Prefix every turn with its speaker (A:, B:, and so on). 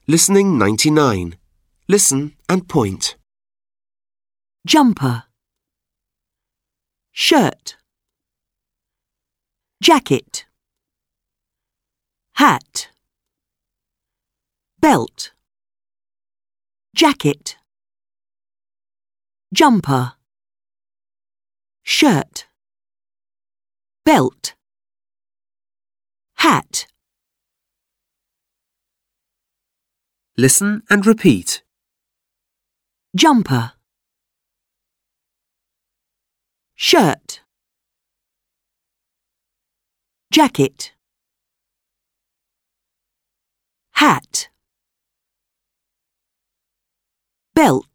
A: Listening 99. Listen and point.
B: Jumper, shirt, jacket, hat, belt, jacket, jumper, shirt, belt, hat.
A: Listen and repeat.
B: Jumper, shirt, jacket, hat, belt.